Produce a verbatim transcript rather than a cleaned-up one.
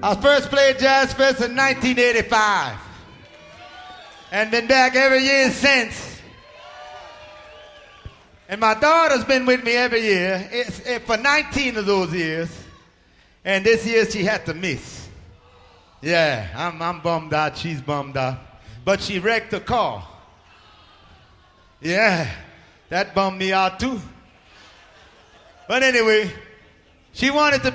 I first played Jazz Fest in nineteen eighty-five. And been back every year since. And my daughter's been with me every year it's, it, for nineteen of those years. And this year she had to miss. Yeah, I'm, I'm bummed out, she's bummed out. But she wrecked the car. Yeah, that bummed me out too. But anyway, she wanted to